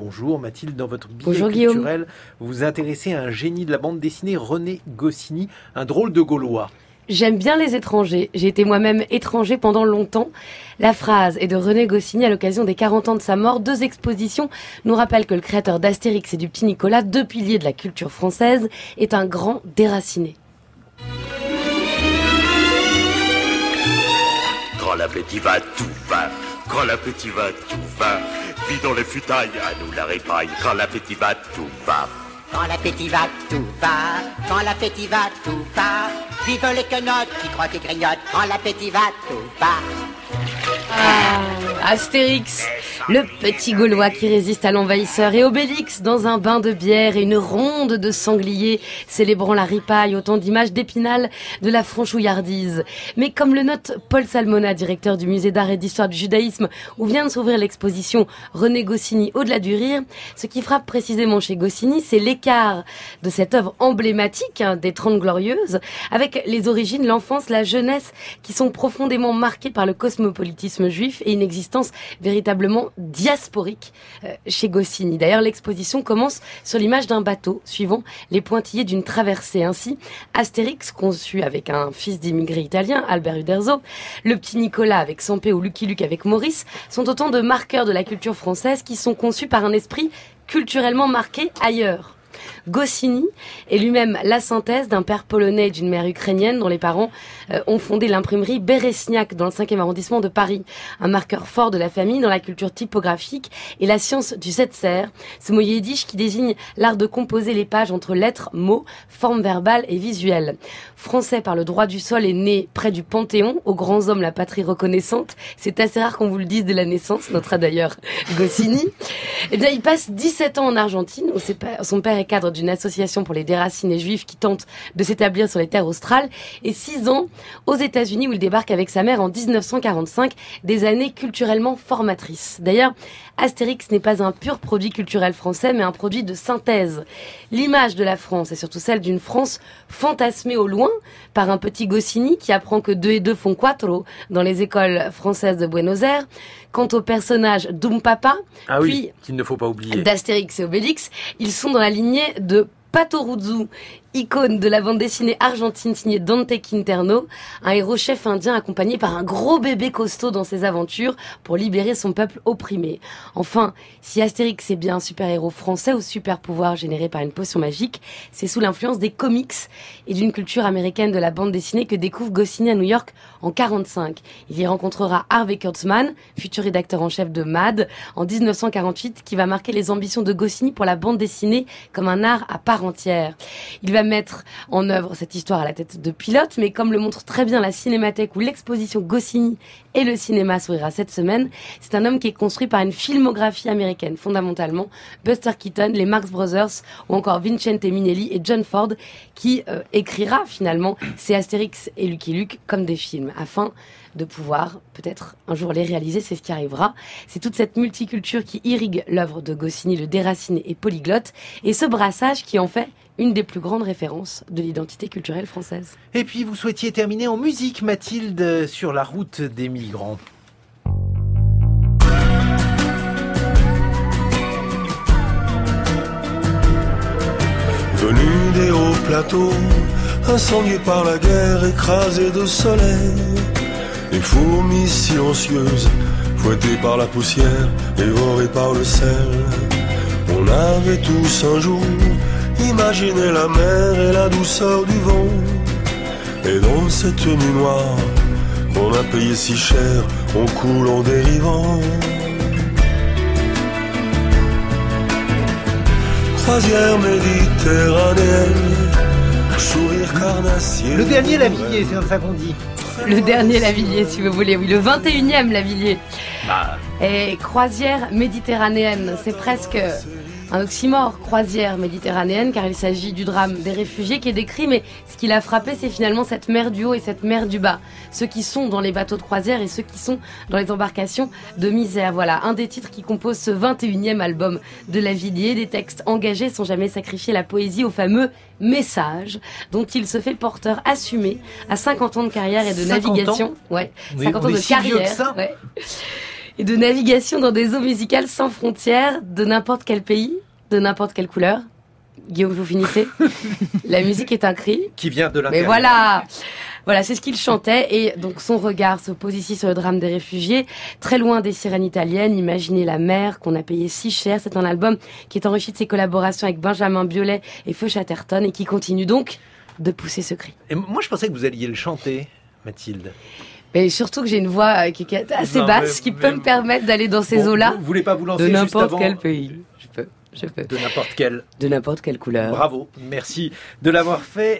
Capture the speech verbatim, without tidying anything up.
bonjour. Mathilde, dans votre billet bonjour, culturel, Guillaume. vous vous intéressez à un génie de la bande dessinée, René Goscinny, un drôle de Gaulois. J'aime bien les étrangers. J'ai été moi-même étranger pendant longtemps. La phrase est de René Goscinny à l'occasion des quarante ans de sa mort. Deux expositions nous rappellent que le créateur d'Astérix et du Petit Nicolas, deux piliers de la culture française, est un grand déraciné. Quand l'appétit va, tout va. Quand l'appétit va, tout va. Vis dans les futailles, à nous la répaille. Quand l'appétit va, tout va. Quand l'appétit va, tout va. Quand l'appétit va, tout va. Vive les quenottes qui croquent et grignotent. Quand l'appétit va, tout va. Ah, Astérix, le petit Gaulois qui résiste à l'envahisseur, et Obélix dans un bain de bière et une ronde de sangliers célébrant la ripaille, autant d'images d'Épinal de la franchouillardise. Mais comme le note Paul Salmona, directeur du musée d'art et d'histoire du judaïsme, où vient de s'ouvrir l'exposition René Goscinny au-delà du rire, ce qui frappe précisément chez Goscinny, c'est l'écart de cette œuvre emblématique hein, des Trente Glorieuses, avec les origines, l'enfance, la jeunesse, qui sont profondément marquées par le cosmopolitisme juif et une existence véritablement diasporique euh, chez Goscinny. D'ailleurs, l'exposition commence sur l'image d'un bateau, suivant les pointillés d'une traversée. Ainsi, Astérix, conçu avec un fils d'immigré italien, Albert Uderzo, le petit Nicolas avec Sampé ou Lucky Luke avec Maurice, sont autant de marqueurs de la culture française qui sont conçus par un esprit culturellement marqué ailleurs. Goscinny est lui-même la synthèse d'un père polonais et d'une mère ukrainienne dont les parents euh, ont fondé l'imprimerie Béresniak dans le cinquième arrondissement de Paris. Un marqueur fort de la famille dans la culture typographique et la science du setzer, ce mot yiddish qui désigne l'art de composer les pages entre lettres, mots, formes verbales et visuelles. Français par le droit du sol et né près du Panthéon, aux grands hommes la patrie reconnaissante. C'est assez rare qu'on vous le dise dès la naissance, notera d'ailleurs Goscinny. Eh bien, il passe dix-sept ans en Argentine, où son père est cadre d'une association pour les déracinés juifs qui tente de s'établir sur les terres australes, et six ans aux États-Unis où il débarque avec sa mère en dix-neuf cent quarante-cinq, des années culturellement formatrices. D'ailleurs, Astérix n'est pas un pur produit culturel français, mais un produit de synthèse. L'image de la France est surtout celle d'une France fantasmée au loin par un petit Goscinny qui apprend que deux et deux font quattro dans les écoles françaises de Buenos Aires. Quant au personnage d'Umpapa, ah oui, puis qu'il ne faut pas oublier, d'Astérix et Obélix, ils sont dans la lignée de Patoruzzu, icône de la bande dessinée argentine signée Dante Quinterno, un héros chef indien accompagné par un gros bébé costaud dans ses aventures pour libérer son peuple opprimé. Enfin, si Astérix est bien un super-héros français au super-pouvoir généré par une potion magique, c'est sous l'influence des comics et d'une culture américaine de la bande dessinée que découvre Goscinny à New York en quarante-cinq. Il y rencontrera Harvey Kurtzman, futur rédacteur en chef de Mad, en dix-neuf cent quarante-huit, qui va marquer les ambitions de Goscinny pour la bande dessinée comme un art à part entière. Il va mettre en œuvre cette histoire à la tête de pilote, mais comme le montre très bien la Cinémathèque où l'exposition Goscinny et le cinéma s'ouvrira cette semaine, c'est un homme qui est construit par une filmographie américaine, fondamentalement. Buster Keaton, les Marx Brothers ou encore Vincente Minnelli et John Ford, qui euh, écrira finalement ces Astérix et Lucky Luke comme des films, afin de pouvoir peut-être un jour les réaliser, c'est ce qui arrivera. C'est toute cette multiculture qui irrigue l'œuvre de Goscinny, le déraciné et polyglotte, et ce brassage qui en fait une des plus grandes références de l'identité culturelle française. Et puis vous souhaitiez terminer en musique, Mathilde, sur la route des migrants. Venu des hauts plateaux, incendiés par la guerre, écrasés de soleil, les fourmis silencieuses, fouettées par la poussière, dévorées par le sel. On avait tous un jour imaginé la mer et la douceur du vent, et dans cette nuit noire qu'on a payé si cher, on coule en dérivant. Croisière méditerranéenne, sourire carnassier. Le dernier Lavilliers, c'est comme ça qu'on dit. Le dernier Lavilliers, si vous voulez, oui, le vingt et unième Lavilliers. Bah. Et croisière méditerranéenne, c'est presque un oxymore, croisière méditerranéenne, car il s'agit du drame des réfugiés qui est décrit, mais ce qui l'a frappé, c'est finalement cette mer du haut et cette mer du bas. Ceux qui sont dans les bateaux de croisière et ceux qui sont dans les embarcations de misère. Voilà, un des titres qui compose ce vingt et unième album de Lavilliers, des textes engagés sans jamais sacrifier la poésie au fameux message, dont il se fait porteur assumé à cinquante ans de carrière et de navigation. Ans ouais, oui, cinquante ans de si vieux que carrière. ça. Ouais. et de navigation dans des eaux musicales sans frontières, de n'importe quel pays, de n'importe quelle couleur. Guillaume, vous finissez. La musique est un cri. Qui vient de l'intérieur. Mais voilà, voilà, c'est ce qu'il chantait. Et donc son regard se pose ici sur le drame des réfugiés, très loin des sirènes italiennes. Imaginez la mer qu'on a payée si cher. C'est un album qui est enrichi de ses collaborations avec Benjamin Biolay et Feu Chatterton et qui continue donc de pousser ce cri. Et moi, je pensais que vous alliez le chanter, Mathilde. Mais surtout que j'ai une voix qui est assez Non, basse, mais- qui peut mais- me permettre d'aller dans ces Bon, eaux-là. Vous, vous voulez pas vous lancer De juste n'importe avant quel pays. Je peux, je peux. De n'importe quel. De n'importe quelle couleur. Bravo, merci de l'avoir fait.